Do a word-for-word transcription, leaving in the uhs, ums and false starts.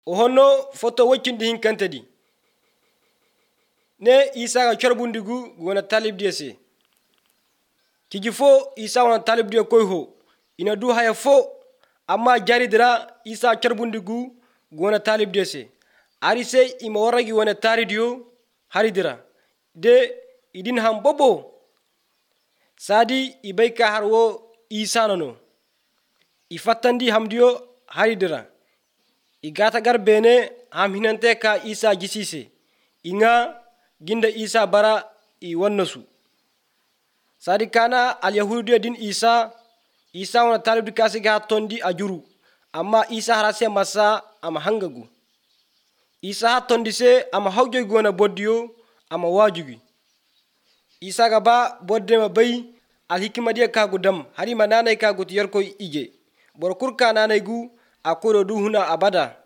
O honno foto waccindi hinkantadi ne isa ga charbundigu gona talib diese kiji fo isa wana talib die koy ho ina du haya fo amma jari dira isa charbundigu gona talib diese ari sai ima waragi wana taridiyo hari dira de idin ham bobo sadi ibayka harwo isa nono ifatandi hamdiyo hari dira igata gar bene ham hinante ka isa jisise inga ginda isa bara i wannasu sadi kana al yahudiya din isa isa wana talib di kasi ga tondi ajuru amma isa harase masa ama hangagu isa ha tondi se ama hawjoy gona boddiyo ama wajugi isa ga ba bodde ma bay al hikima dia ka gudam hari mananay ka gut yer koy ije bor kurka nanay gu akodo du huna abada